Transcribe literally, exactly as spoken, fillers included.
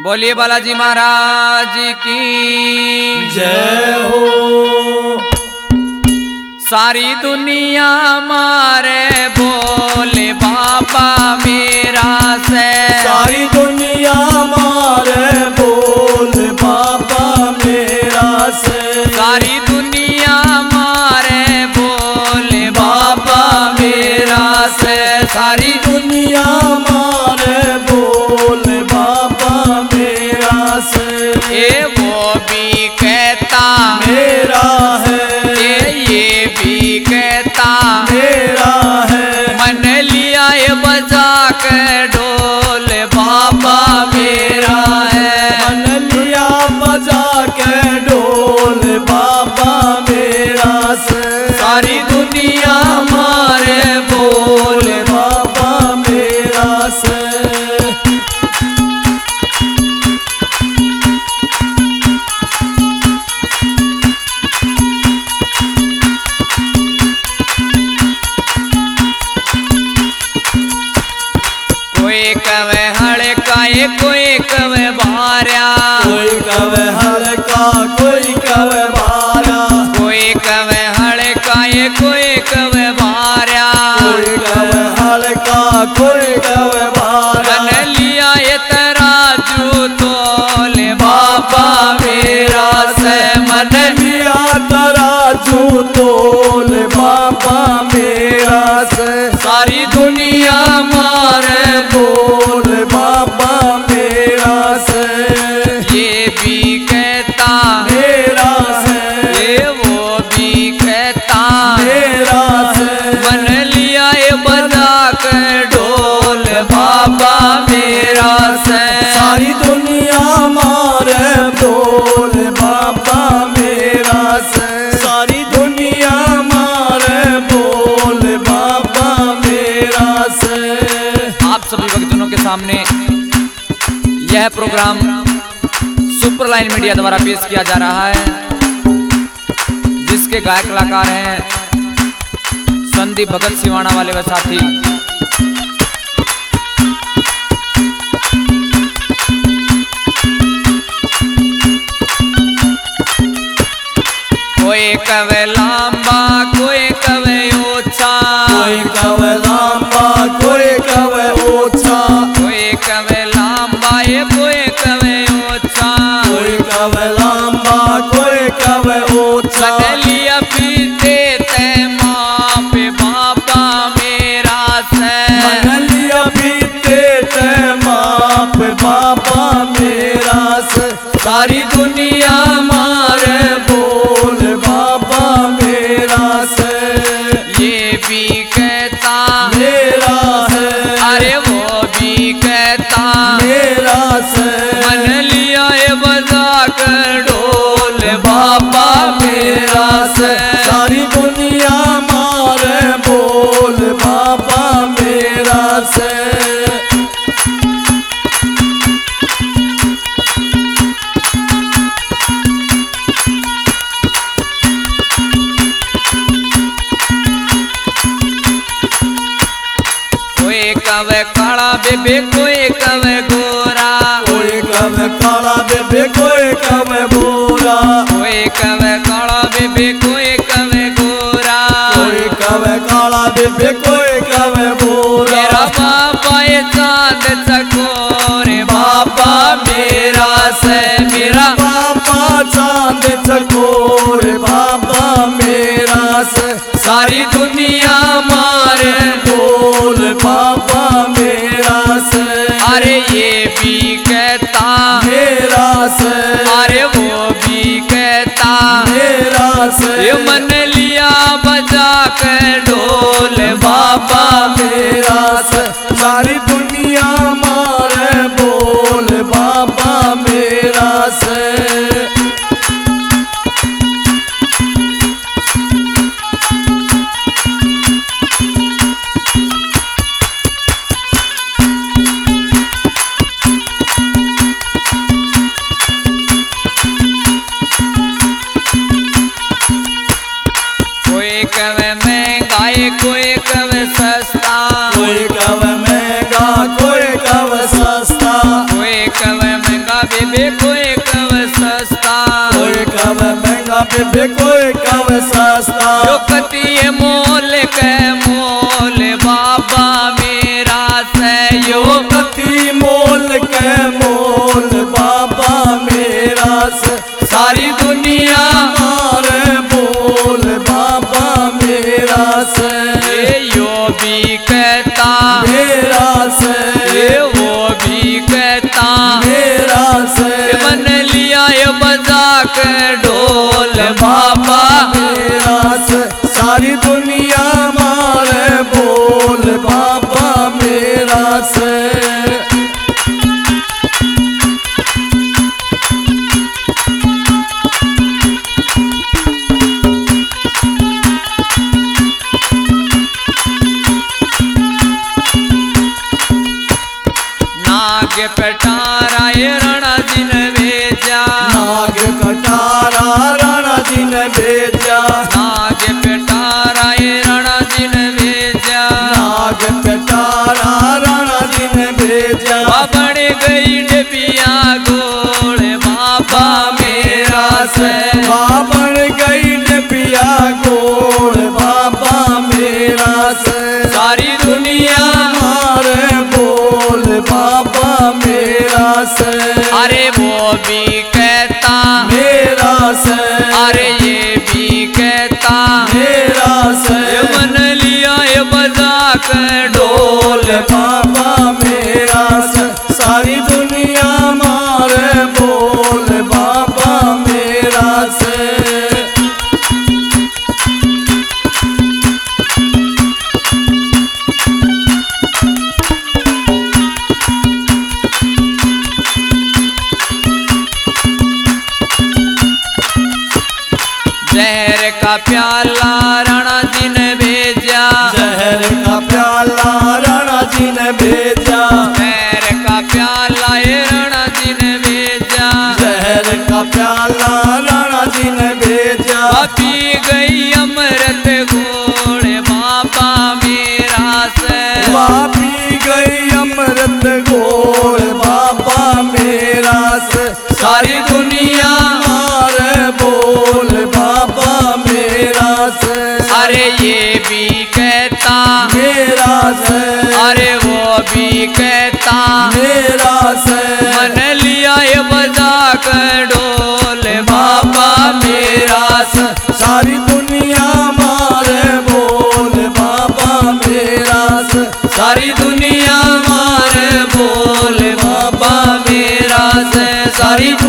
बोलिए बालाजी महाराज की जय हो। सारी दुनिया मारे बोले बाबा मेरा से, सारी दुनिया मारे बोल बाबा मेरा से, सारी दुनिया मारे बोले बाबा मेरा से, सारी दुनिया मारे बोल बाबा मेरा से। ये वो भी कहता मेरा है, ये ये भी कहता मेरा है, मन लिया ये बजा के ढोल बाबा मेरा है, मन लिया बजा के ढोल बाबा मेरा से। सारी दुनिया मारे बोल बाबा मेरा से। कोई कवे हड़काए कोई कवे भार्या, कोई कवे हल्का कोई कवे भारा, कोई कवे हड़काए कोई कवे भार्या, कोई कवे हल्का कोई कवे भारा। मन लिया ये तराजू तोले बाबा मेरा से, मन लिया तराजू तोल बाबा मेरा से। सारी दुनिया मारे बोल बाबा मेरा से। ये भी कहता मेरा है, ये वो भी कहता मेरा है, मन लिया ये बजा के ढोल बाबा मेरा से। सारी दुनिया मारे बोल बाबा मेरा से। सारी दुनिया मारे बोल बाबा मेरा से। आप सभी भक्तजनों के सामने यह प्रोग्राम सुपरलाइन मीडिया द्वारा पेश किया जा रहा है, जिसके गायक कलाकार हैं संदीप भगत सिवाना वाले व साथी। कोई कवे लांबा कोई कवे ऊंचा, कोई कवे लांबा कोई कवे ऊंचा, कोई कवे लांबा ये कोई कवे ऊंचा, कोई कवे लांबा कोई कवे ऊंचा। लिया पीते ते माँ पे बाबा मेरा से, मन लिया पीते ते माप बाबा मेरा से। सारी दुनिया मारे बोल बाबा मेरा से। ये भी कहता मेरा है, अरे वो भी कहता मेरा से। मन लिया ये बजा कर ढोल बाबा मेरा से। सारी दुनिया मारे बोल बाबा मेरा से। कोई कवे काला बेबे कोई कवे गोरा, कोई कवे काला बेबे कोई कवे बोरा, कोई कवे काला बेबे कोई कवे गोरा, कोई कवे काला बेबे कोई कवे बोरा। मेरा बाबा ये चांद चकोरे बाबा मेरा से, मेरा बाबा चांद चकोर बाबा मेरा से। सारी दुनिया मारे बोल बाबा मेरा से। अरे ये भी कहता मेरा से, अरे वो भी कहता मेरा से। ये मन लिया बजा के ढोल बाबा मेरा से। सारी दुनिया मारे बोल बाबा मेरा से। कोई कवे महंगाई कोई कवे सस्ता, कोई कवे महंगा कोई कवे बेबे कोई कव सस्ता, कोई कवे महंगा बेबे कोई कवे सस्ता। जो कतिये मोल के मोल बाबा मेरा से, यो कति मोल के मोल बाबा मेरा से। सारी दुनिया मारे बोल बाबा मेरा से। ये यो भी कहता मेरा से, ये वो भी कहता मेरा से। मन लिया ये बजा के ढोल बाबा मेरा से। सारी दुनिया मारे बोल बाबा मेरा से। नाग पटारा ये रणा जी ने भेजा, नाग कटारा राणा जी ने भेजा। नाग पटारा ये रणा जी ने भेजा, नाग कटारा राणा जी ने भेजा। बन गई डबिया गोल बाबा मेरा से, बन गई डबिया गोल बाबा मेरा से। सारी दुनिया मारे बोल बाबा मेरा से। अरे वो भी कहता मेरा से। अरे ये भी कहता मेरा से। मन लिया ये बजा के ढोल बाबा मेरा से। सारी दुनिया मारे बोल बाबा मेरा से। जहर का प्याला राणा जी ने भेजा, जहर का प्याला राणा जी ने भेजा। जहर का प्याला ये राणा जी ने भेजा, जहर का प्याला राणा जी ने भेजा। पी गई अमृत घोड़ बाबा मेरा से, पी गई अमृत घोल बाबा मेरा से। सारी दुनिया मारे बोल बाबा मेरा से। अरे ये भी कहता मेरा से। अरे वो भी कहता मेरा से। मन लिया ये बजा कर ढोल बाबा मेरा से, सारी दुनिया मारे बोल बाबा मेरा से। सारी दुनिया मारे बोल बाबा मेरा से, सारी